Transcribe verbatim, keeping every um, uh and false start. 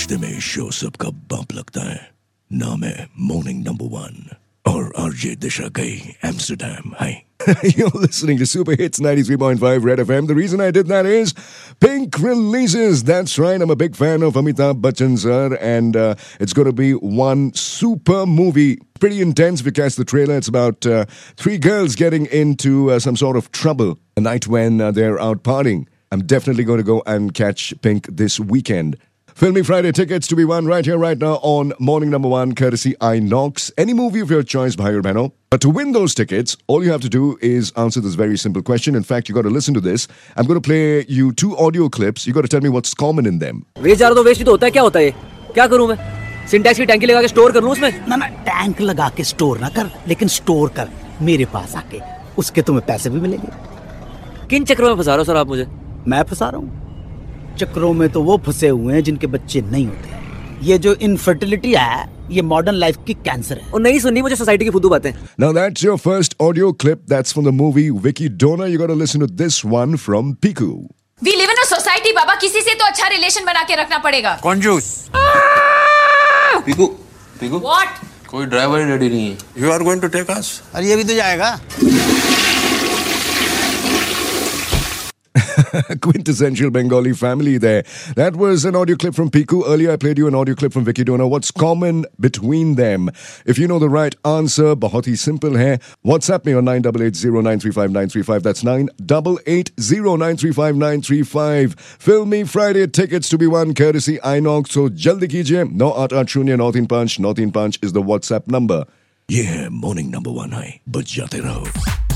नाश्ते में शो सबका बम्प लगता है. नाम है मॉर्निंग नंबर वन. और आरजे दिशा गई Amsterdam. Hi. You're listening to Super Hits ninety-three point five Red F M. The reason I did that is Pink releases. That's right. I'm a big fan of Amitabh Bachchan, sir. And uh, it's going to be one super movie. Pretty intense if you catch the trailer. It's about uh, three girls getting into uh, some sort of trouble a night when uh, they're out partying. I'm definitely going to go and catch Pink this weekend. Filmy Friday tickets to be won right here, right now on Morning Number One, courtesy Inox. Any movie of your choice, bhai or behno. But to win those tickets, all you have to do is answer this very simple question. In fact, you got to listen to this. I'm going to play you two audio clips. You got to tell me what's common in them. Waste ज़्यादा तो waste ही तो होता है. क्या होता है? क्या करूं मैं? सिंटैक्स की टैंकी लगा के स्टोर कर लूं उसमें? ना ना टैंक लगा के स्टोर ना कर, लेकिन स्टोर कर मेरे पास आके. उसके तुम्हें पैसे भी मिलेंगे. किन चक्रों में फंसा रहे हो सर आप मुझे? मैं फंसा रहा हूँ चक्रों में? तो वो फंसे हुए हैं जिनके बच्चे नहीं होते. ये जो इनफर्टिलिटी है, ये मॉडर्न लाइफ की कैंसर है. और नहीं सुननी मुझे सोसाइटी की फुद्दू बातें. Now that's your first audio clip. That's from the movie Vicky Donor. You got to listen to this one from Piku. We live in a society, बाबा. किसी से तो अच्छा रिलेशन बना के रखना पड़ेगा. कंजूस. पिकू, पिकू. What? कोई ड्राइवर ही रेडी नहीं है. You are going to take us? अरे ये भी तो जाएगा. Quintessential Bengali family there. That was an audio clip from Piku. Earlier, I played you an audio clip from Vicky Donor. What's common between them? If you know the right answer, bahut hi simple hai. WhatsApp me on nine eight eight zero nine three five nine three five. That's nine eight eight zero nine three five nine three five. Filmy Friday tickets to be won courtesy Inox. So jaldi kijiye. No at at shunya North in Punch. North in Punch is the WhatsApp number. Yeah, morning number one hai. Baj jate raho.